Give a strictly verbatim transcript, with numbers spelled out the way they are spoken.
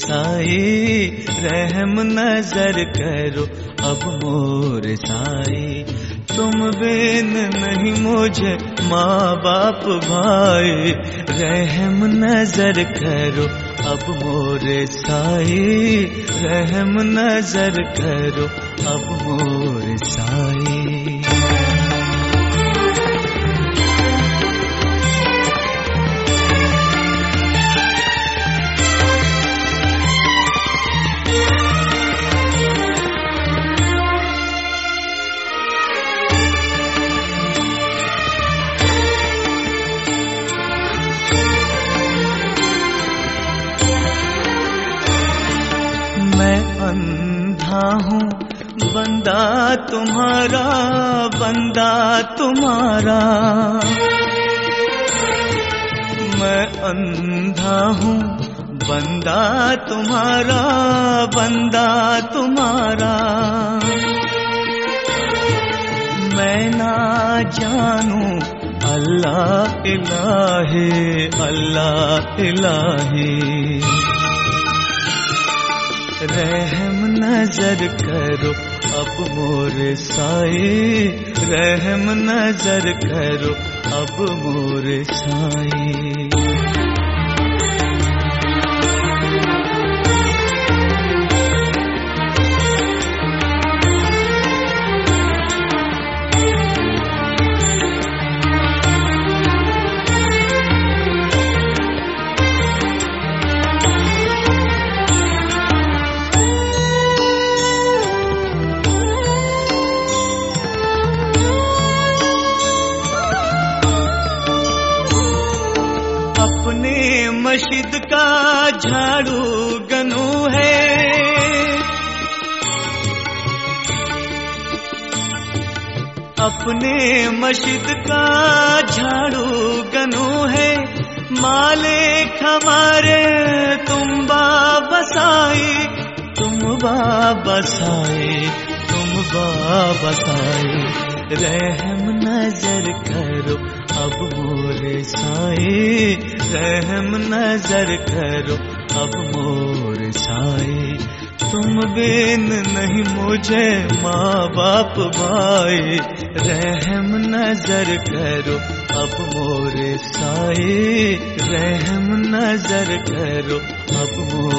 साई, रहम नजर करो अब मोर साई। तुम बिन नहीं मुझे माँ बाप भाई, रहम नजर करो अब मोर साई, रहम नजर करो अब मोर साई। मैं अंधा हूँ बंदा तुम्हारा, बंदा तुम्हारा। मैं अंधा हूँ बंदा तुम्हारा, बंदा तुम्हारा। मैं ना जानूं अल्लाह इलाही, अल्लाह इलाही। रहम नजर करो अब मोर साई, रहम नजर करो अब मोर साई। अपने मस्जिद का झाड़ू गनू है, अपने मस्जिद का झाड़ू गनू है। मालिक हमारे तुम बाबसाई, तुम बाबसाई, तुम बाबसाई। रहम नजर करो अब मोर साई, रहम नजर करो अब मोर साई। तुम बिन नहीं मुझे माँ बाप भाई, रहम नजर करो अब मोर साई, रहम नजर करो अब मोर